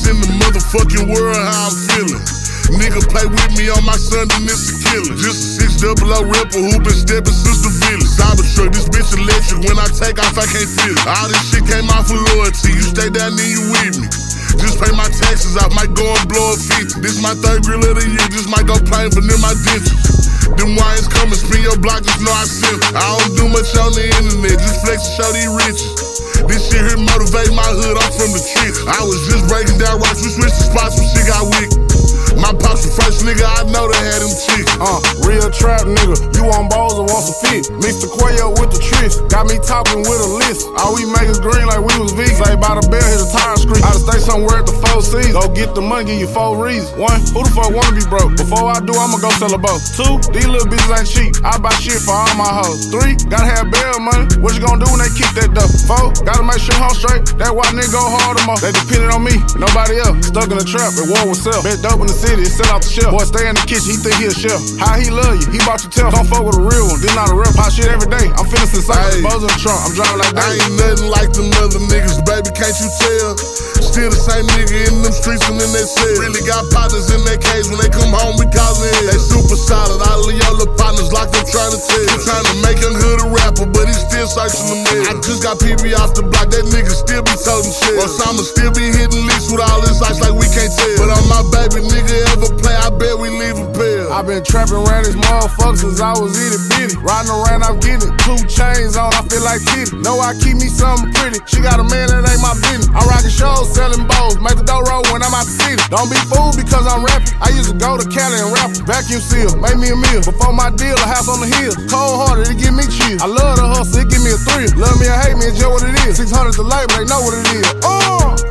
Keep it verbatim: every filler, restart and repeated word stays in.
in the motherfucking world, how I'm feeling. Nigga play with me on my son, then it's a killer. Just a six double O rapper who been stepping since the village. Cybertruck, this bitch electric. When I take off, I can't feel it. All this shit came off for loyalty. You stay down, then you with me. Just pay my taxes off, might go and blow a fifty. This my third grill of the year, just might go plain, but then my dentures. Them wines come and spin your block, just know I sip. I don't do much on the internet, just flex and show these riches. This shit here motivate my hood, I'm from the street. I was just breaking down rocks, we switched the spots, when shit got wicked. My pops the first nigga I know that had them chicks. Uh, real trap nigga, you on balls and want some fit. Mix the quail with the tricks, got me talking with a list. All we make is green like we was vegan. Say by the bell, hit a tire screen. Out of stay somewhere at the four C's. Go get the money, give you four reasons. One, who the fuck wanna be broke? Before I do, I'ma go sell a boat. Two, these little bitches ain't cheap. I buy shit for all my hoes. Three, gotta have bail money. What you gonna do when they kick that dough? Four, gotta make sure I'm straight. That why nigga go hard the most. They depended on me, nobody else. Stuck in the trap, at war with self. Bet dope in the city, it sell out the shelf. Boy, stay in the kitchen, he think he a chef. How he love you, he bought your tail. Don't fuck with a real one, this not a rep. Hot shit every day, I'm finna sensation. Exposing the trunk, I'm driving like that. I ain't nothing like them other niggas, baby, can't you tell? Still the same nigga in them streets and in that cell. Really got partners in that cage, when they come home, we call it hell. They super solid, all of your little partners like I'm trying to tell. I'm trying to make Young Hood a rapper, but he still searching the mail. I just got P B off the block, that nigga still be toting shit. Osama still be hitting licks with all this ice like we can't tell. But on my baby nigga ever play, I bet we leave a pill. I been trapping around these motherfuckers since I was itty bitty. Riding around, I'm getting two chains on, I feel like kitty. Know I keep me something pretty. She got a man that ain't my business. I'm rocking shows, selling bowls, make the dough roll when I'm out the city. Don't be fooled because I'm rapping. I used to go to Cali and rap, vacuum seal, make me a meal. Before my deal, a house on the hill. Cold hearted, it give me chill. I love the hustle, it give me a thrill. Love me or hate me, it's just what it is. six hundred to labor, they know what it is. Oh!